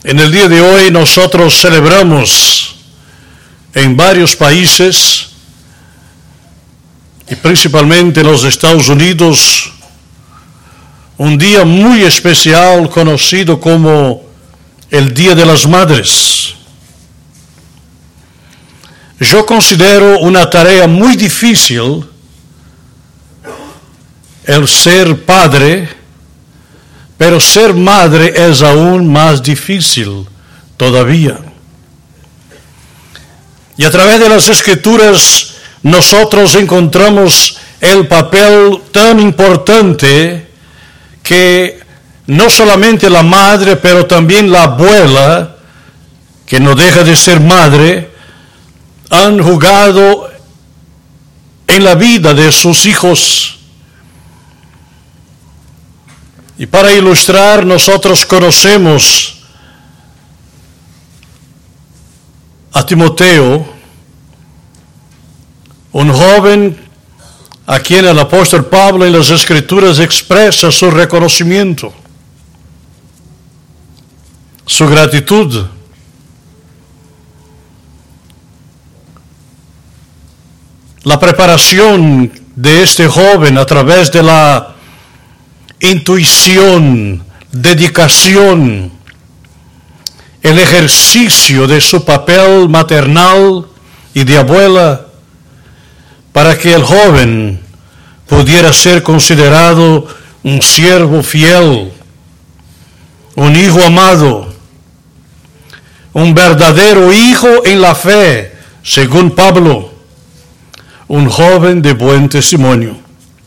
En el día de hoy nosotros celebramos en varios países y principalmente en los Estados Unidos un día muy especial conocido como el Día de las Madres. Yo considero una tarea muy difícil el ser padre, pero ser madre es aún más difícil todavía. Y a través de las Escrituras nosotros encontramos el papel tan importante que no solamente la madre, pero también la abuela, que no deja de ser madre, han jugado en la vida de sus hijos. Y para ilustrar, nosotros conocemos a Timoteo, un joven a quien el apóstol Pablo en las Escrituras expresa su reconocimiento, su gratitud. La preparación de este joven a través de la intuición, dedicación, el ejercicio de su papel maternal y de abuela, para que el joven pudiera ser considerado un siervo fiel, un hijo amado, un verdadero hijo en la fe, según Pablo, un joven de buen testimonio.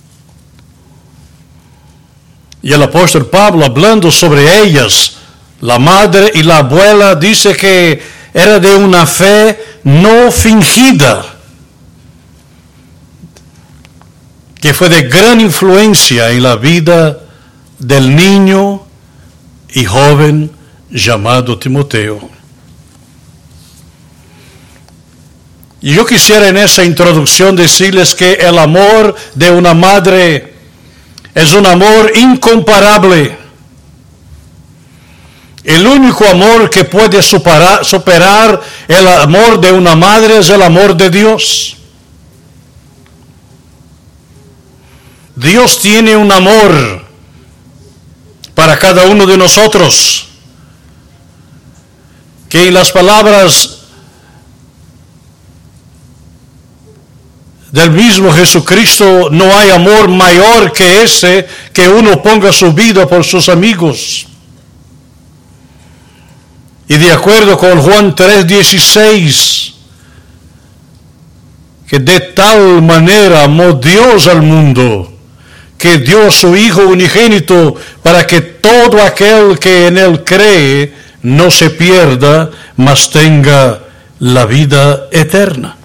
Y el apóstol Pablo, hablando sobre ellas, la madre y la abuela, dice que era de una fe no fingida, que fue de gran influencia en la vida del niño y joven llamado Timoteo. Y yo quisiera en esa introducción decirles que el amor de una madre es un amor incomparable. El único amor que puede superar el amor de una madre es el amor de Dios. Dios tiene un amor para cada uno de nosotros, que en las palabras del mismo Jesucristo, no hay amor mayor que ese, que uno ponga su vida por sus amigos. Y de acuerdo con Juan 3:16, que de tal manera amó Dios al mundo, que dio a su Hijo unigénito, para que todo aquel que en Él cree no se pierda, mas tenga la vida eterna.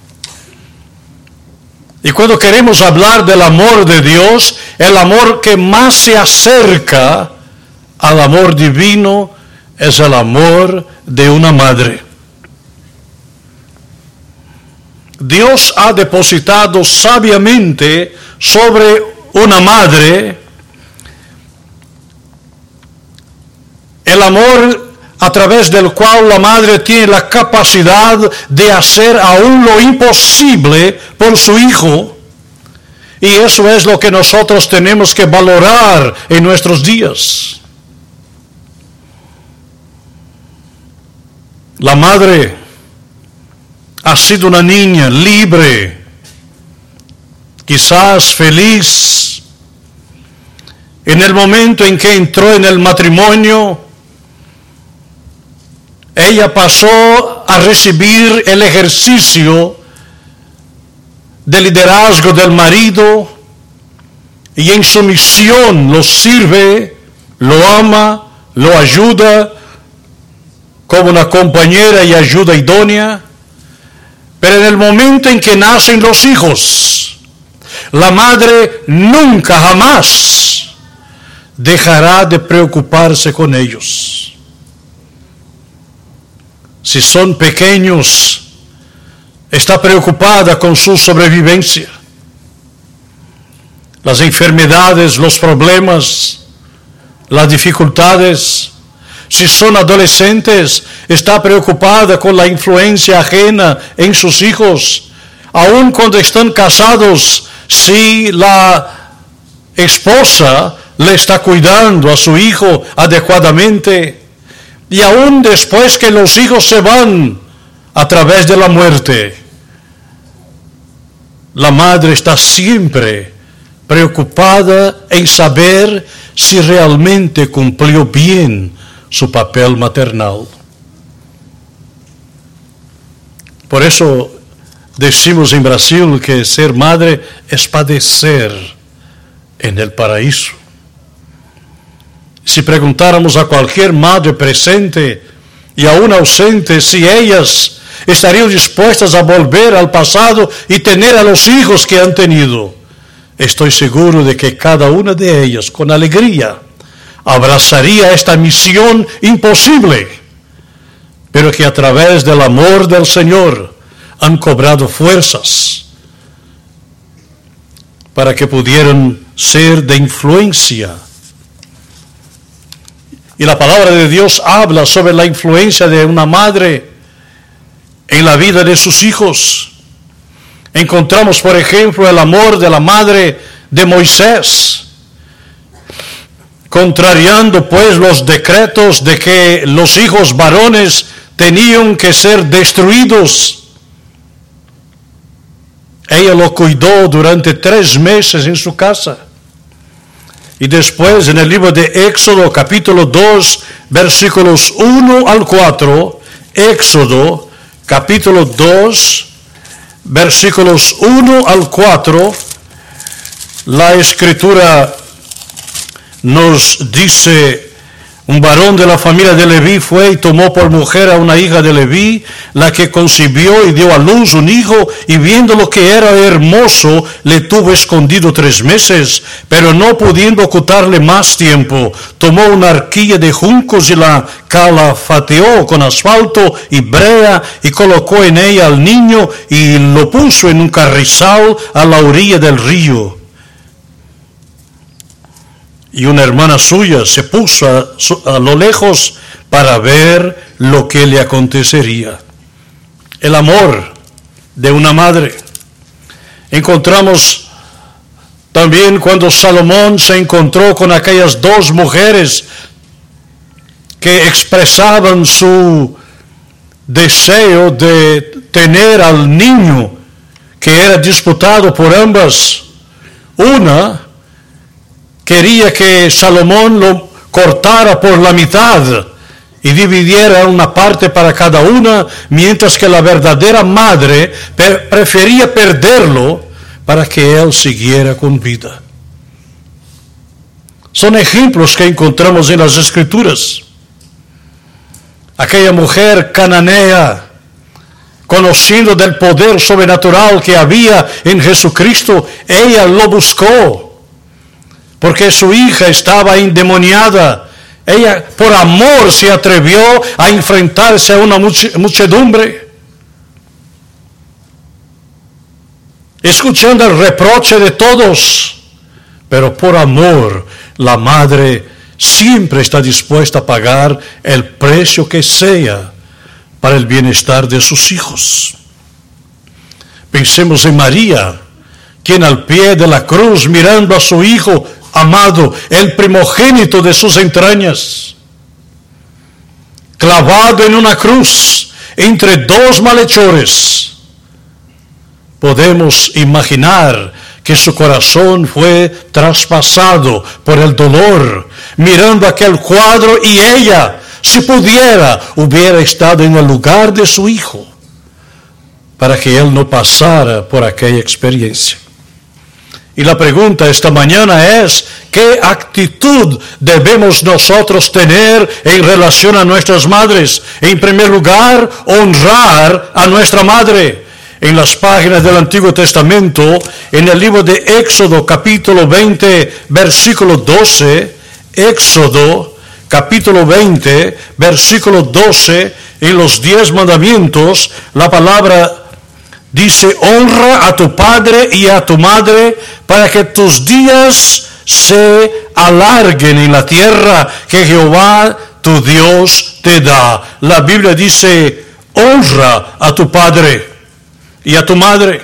Y cuando queremos hablar del amor de Dios, el amor que más se acerca al amor divino es el amor de una madre. Dios ha depositado sabiamente sobre una madre el amor a través del cual la madre tiene la capacidad de hacer aún lo imposible por su hijo. Y eso es lo que nosotros tenemos que valorar en nuestros días. La madre ha sido una niña libre, quizás feliz. En el momento en que entró en el matrimonio, ella pasó a recibir el ejercicio de liderazgo del marido y en su misión lo sirve, lo ama, lo ayuda como una compañera y ayuda idónea. Pero en el momento en que nacen los hijos, la madre nunca jamás dejará de preocuparse con ellos. Si son pequeños, está preocupada con su sobrevivencia. Las enfermedades, los problemas, las dificultades, si son adolescentes, está preocupada con la influencia ajena en sus hijos. Aun cuando están casados, si la esposa le está cuidando a su hijo adecuadamente. Y aun después que los hijos se van a través de la muerte, la madre está siempre preocupada en saber si realmente cumplió bien su papel maternal. Por eso decimos en Brasil que ser madre es padecer en el paraíso. Si preguntáramos a cualquier madre presente y aún ausente si ellas estarían dispuestas a volver al pasado y tener a los hijos que han tenido, estoy seguro de que cada una de ellas con alegría abrazaría esta misión imposible, pero que a través del amor del Señor han cobrado fuerzas para que pudieran ser de influencia. Y la palabra de Dios habla sobre la influencia de una madre en la vida de sus hijos. Encontramos, por ejemplo, el amor de la madre de Moisés, contrariando pues los decretos de que los hijos varones tenían que ser destruidos. Ella lo cuidó durante 3 meses en su casa. Y después en el libro de Éxodo, capítulo 2, versículos 1 al 4, Éxodo, capítulo 2, versículos 1 al 4, la Escritura nos dice: un varón de la familia de Leví fue y tomó por mujer a una hija de Leví, la que concibió y dio a luz un hijo, y viendo lo que era hermoso, le tuvo escondido 3 meses, pero no pudiendo ocultarle más tiempo, tomó una arquilla de juncos y la calafateó con asfalto y brea, y colocó en ella al niño, y lo puso en un carrizal a la orilla del río. Y una hermana suya se puso a lo lejos para ver lo que le acontecería. El amor de una madre. Encontramos también cuando Salomón se encontró con aquellas 2 mujeres que expresaban su deseo de tener al niño que era disputado por ambas. Una quería que Salomón lo cortara por la mitad y dividiera una parte para cada una, mientras que la verdadera madre prefería perderlo para que él siguiera con vida. Son ejemplos que encontramos en las Escrituras. Aquella mujer cananea, conociendo del poder sobrenatural que había en Jesucristo, ella lo buscó, porque su hija estaba endemoniada. Ella por amor se atrevió a enfrentarse a una muchedumbre, escuchando el reproche de todos, pero por amor la madre siempre está dispuesta a pagar el precio que sea para el bienestar de sus hijos. Pensemos en María, quien al pie de la cruz, mirando a su hijo amado, el primogénito de sus entrañas, clavado en una cruz entre 2 malhechores, podemos imaginar que su corazón fue traspasado por el dolor, mirando aquel cuadro, y ella, si pudiera, hubiera estado en el lugar de su hijo, para que él no pasara por aquella experiencia. Y la pregunta esta mañana es: ¿qué actitud debemos nosotros tener en relación a nuestras madres? En primer lugar, honrar a nuestra madre. En las páginas del Antiguo Testamento, en el libro de Éxodo, capítulo 20, versículo 12, Éxodo, capítulo 20, versículo 12, en los 10 mandamientos, la palabra dice: honra a tu padre y a tu madre para que tus días se alarguen en la tierra que Jehová tu Dios te da. La Biblia dice, honra a tu padre y a tu madre.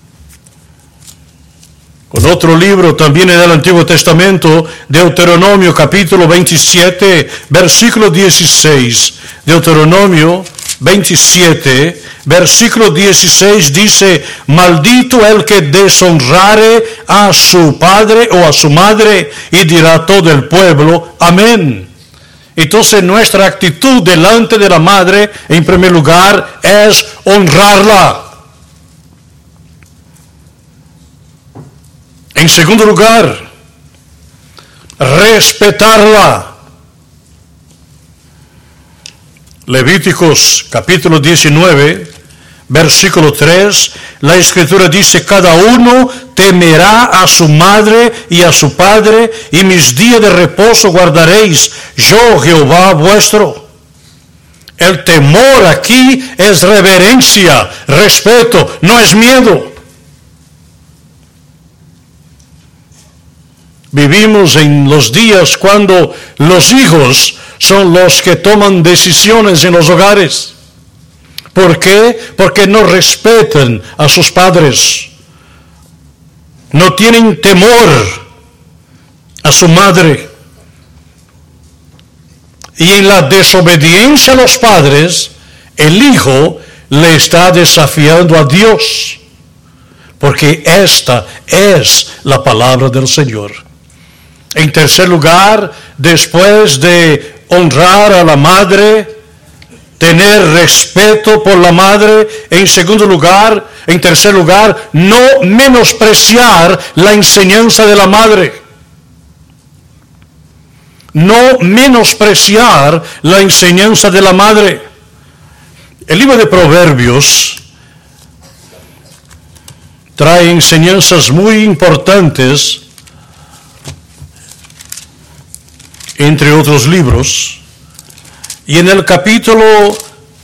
Con otro libro también en el Antiguo Testamento, Deuteronomio capítulo 27, versículo 16. Deuteronomio 27, versículo 16 dice, maldito el que deshonrare a su padre o a su madre, y dirá todo el pueblo, amén. Entonces nuestra actitud delante de la madre, en primer lugar, es honrarla. En segundo lugar, respetarla. Levíticos capítulo 19, versículo 3, la Escritura dice, cada uno temerá a su madre y a su padre, y mis días de reposo guardaréis, yo Jehová vuestro. El temor aquí es reverencia, respeto, no es miedo. Vivimos en los días cuando los hijos son los que toman decisiones en los hogares. ¿Por qué? Porque no respetan a sus padres. No tienen temor a su madre. Y en la desobediencia a los padres, el hijo le está desafiando a Dios. Porque esta es la palabra del Señor. En tercer lugar, después de honrar a la madre, tener respeto por la madre. En tercer lugar, no menospreciar la enseñanza de la madre. No menospreciar la enseñanza de la madre. El libro de Proverbios trae enseñanzas muy importantes, entre otros libros, y en el capítulo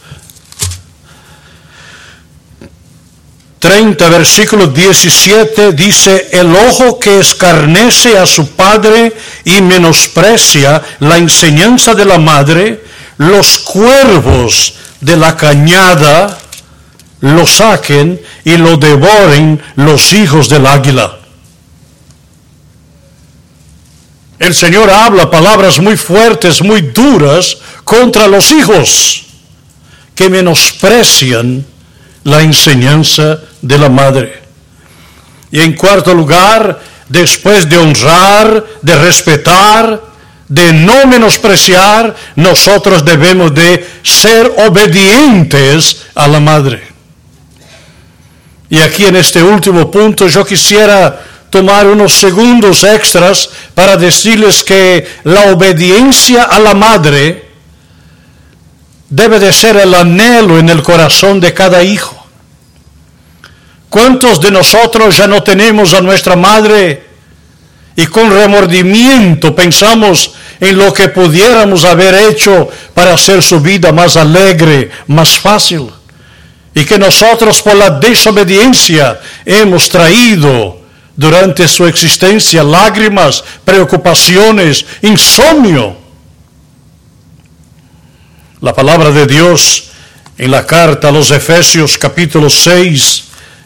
30, versículo 17, dice, el ojo que escarnece a su padre y menosprecia la enseñanza de la madre, los cuervos de la cañada lo saquen y lo devoren los hijos del águila. El Señor habla palabras muy fuertes, muy duras contra los hijos que menosprecian la enseñanza de la madre. Y en cuarto lugar, después de honrar, de respetar, de no menospreciar, nosotros debemos de ser obedientes a la madre. Y aquí en este último punto yo quisiera tomar unos segundos extras para decirles que la obediencia a la madre debe de ser el anhelo en el corazón de cada hijo. ¿Cuántos de nosotros ya no tenemos a nuestra madre y con remordimiento pensamos en lo que pudiéramos haber hecho para hacer su vida más alegre, más fácil? Y que nosotros por la desobediencia hemos traído durante su existencia lágrimas, preocupaciones, insomnio. La palabra de Dios en la carta a los Efesios capítulo 6,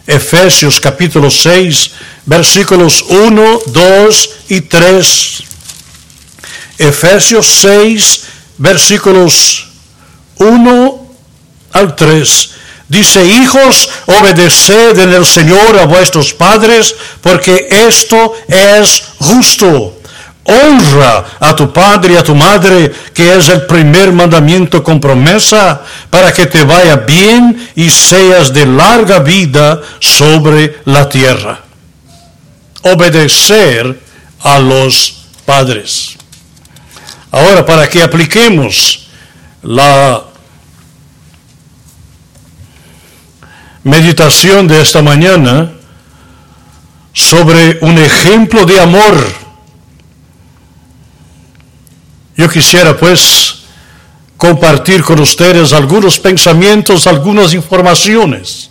versículos 1, 2 y 3. Efesios 6, versículos 1 al 3. Dice, hijos, obedeced en el Señor a vuestros padres, porque esto es justo. Honra a tu padre y a tu madre, que es el primer mandamiento con promesa, para que te vaya bien y seas de larga vida sobre la tierra. Obedecer a los padres. Ahora, para que apliquemos la meditación de esta mañana sobre un ejemplo de amor, yo quisiera pues compartir con ustedes algunos pensamientos, algunas informaciones.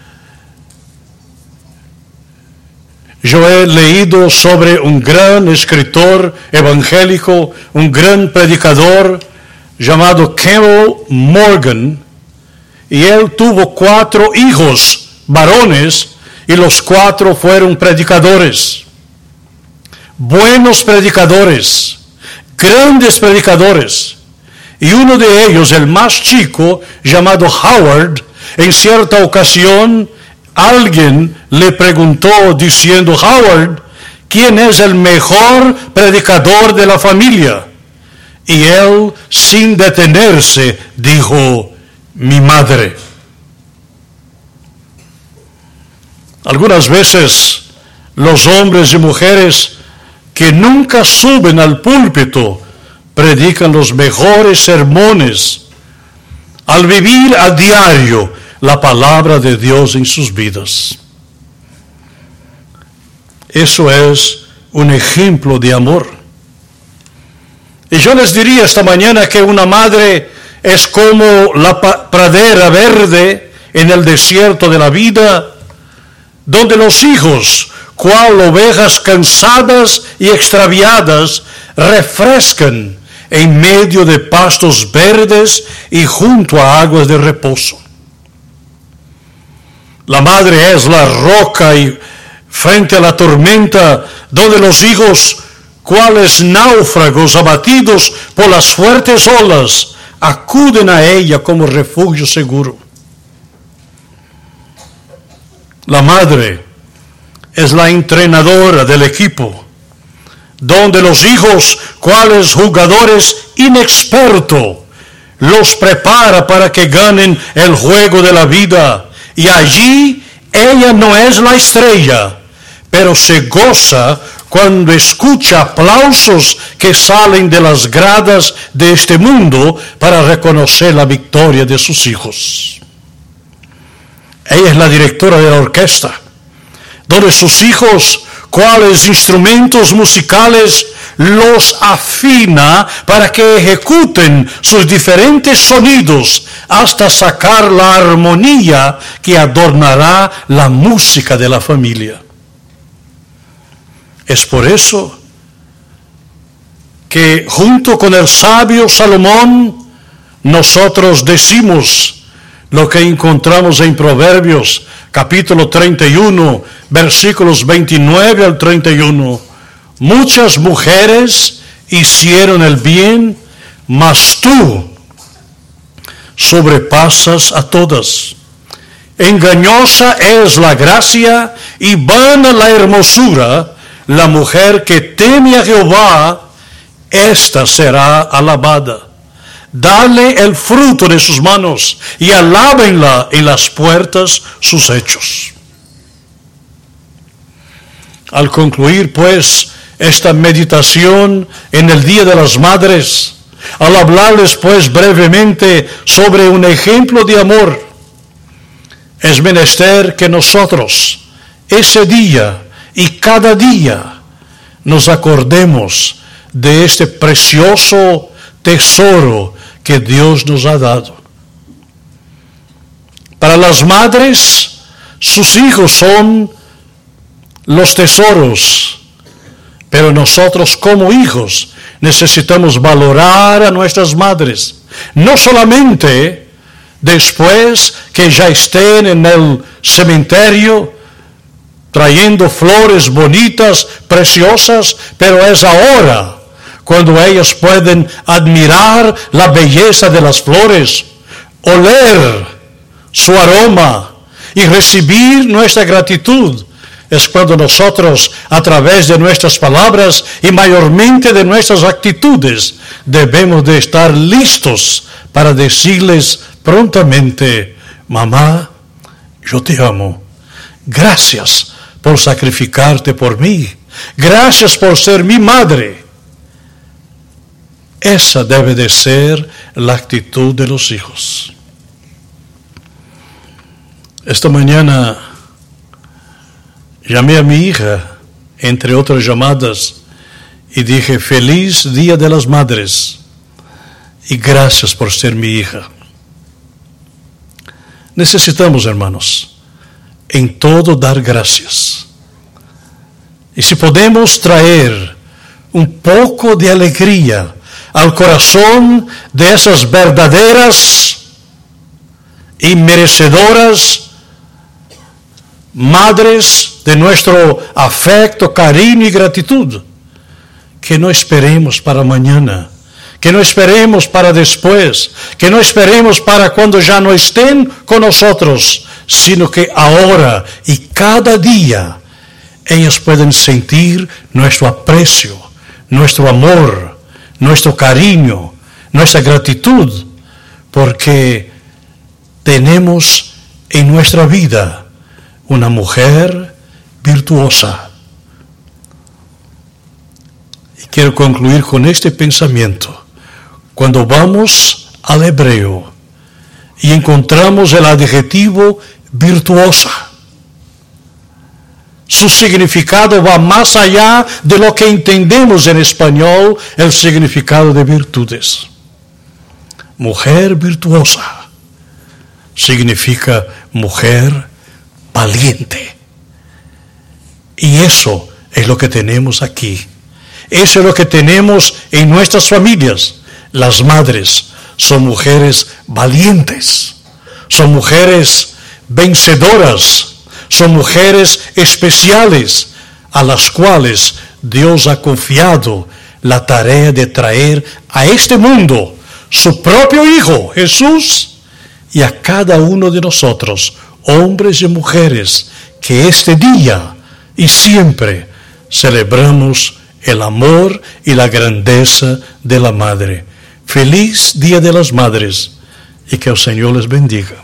Yo he leído sobre un gran escritor evangélico, un gran predicador, llamado Carol Morgan, y él tuvo 4 hijos varones, y los 4 fueron predicadores. Buenos predicadores, grandes predicadores. Y uno de ellos, el más chico, llamado Howard, en cierta ocasión alguien le preguntó diciendo: Howard, ¿quién es el mejor predicador de la familia? Y él, sin detenerse, dijo: mi madre. Algunas veces los hombres y mujeres que nunca suben al púlpito predican los mejores sermones al vivir a diario la palabra de Dios en sus vidas. Eso es un ejemplo de amor. Y yo les diría esta mañana que una madre es como la pradera verde en el desierto de la vida, donde los hijos, cual ovejas cansadas y extraviadas, refrescan en medio de pastos verdes y junto a aguas de reposo. La madre es la roca y frente a la tormenta, donde los hijos, cuales náufragos abatidos por las fuertes olas, acuden a ella como refugio seguro. La madre es la entrenadora del equipo, donde los hijos, cuales jugadores inexpertos, los prepara para que ganen el juego de la vida. Y allí ella no es la estrella, pero se goza cuando escucha aplausos que salen de las gradas de este mundo para reconocer la victoria de sus hijos. Ella es la directora de la orquesta, donde sus hijos, cuales instrumentos musicales, los afina para que ejecuten sus diferentes sonidos hasta sacar la armonía que adornará la música de la familia. Es por eso que junto con el sabio Salomón nosotros decimos lo que encontramos en Proverbios capítulo 31, versículos 29 al 31. Muchas mujeres hicieron el bien, mas tú sobrepasas a todas. Engañosa es la gracia y vana la hermosura. La mujer que teme a Jehová, ésta será alabada. Dale el fruto de sus manos y alábenla en las puertas sus hechos. Al concluir, pues, esta meditación en el Día de las Madres, al hablarles, pues, brevemente sobre un ejemplo de amor, es menester que nosotros, ese día y cada día, nos acordemos de este precioso tesoro que Dios nos ha dado. Para las madres, sus hijos son los tesoros, pero nosotros como hijos necesitamos valorar a nuestras madres, no solamente después que ya estén en el cementerio trayendo flores bonitas, preciosas, pero es ahora cuando ellas pueden admirar la belleza de las flores, oler su aroma y recibir nuestra gratitud. Es cuando nosotros, a través de nuestras palabras y mayormente de nuestras actitudes, debemos de estar listos para decirles prontamente: mamá, yo te amo. Gracias por sacrificarte por mí. Gracias por ser mi madre. Esa debe de ser la actitud de los hijos. Esta mañana llamé a mi hija, entre otras llamadas, y dije: feliz Día de las Madres y gracias por ser mi hija. Necesitamos, hermanos, en todo dar gracias. Y si podemos traer un poco de alegría al corazón de esas verdaderas y merecedoras madres de nuestro afecto, cariño y gratitud. Que no esperemos para mañana, que no esperemos para después, que no esperemos para cuando ya no estén con nosotros, sino que ahora y cada día ellas pueden sentir nuestro aprecio, nuestro amor, nuestro cariño, nuestra gratitud, porque tenemos en nuestra vida una mujer virtuosa. Y quiero concluir con este pensamiento. Cuando vamos al hebreo y encontramos el adjetivo virtuosa, su significado va más allá de lo que entendemos en español el significado de virtudes. Mujer virtuosa significa mujer valiente. Y eso es lo que tenemos aquí. Eso es lo que tenemos en nuestras familias. Las madres son mujeres valientes, son mujeres vencedoras, son mujeres especiales a las cuales Dios ha confiado la tarea de traer a este mundo su propio Hijo, Jesús, y a cada uno de nosotros, hombres y mujeres, que este día y siempre celebramos el amor y la grandeza de la Madre. Feliz Día de las Madres y que el Señor les bendiga.